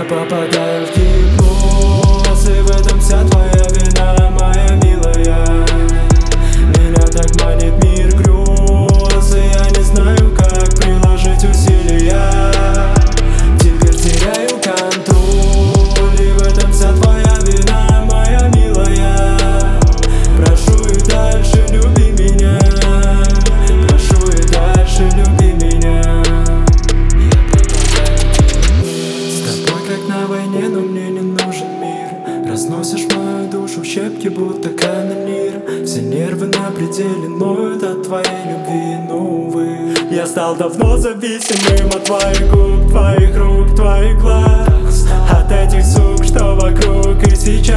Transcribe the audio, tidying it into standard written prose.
попадаю в гипноз, и в этом вся твоя вина, моя милая. Меня так манит мир грез, и я не знаю, как приложить усилия. Теперь теряю контроль, и в этом вся твоя вина, моя милая. Прошу и дальше люби меня, прошу и дальше люби меня. С тобой как на войне, но мне не нужен мир. Разносишь мою душу в щепки, будто канонир. Все нервы на пределе ноют от твоей любви, но увы. Я стал давно зависимым от твоих губ, твоих рук, твоих глаз, от этих сук, что вокруг. И сейчас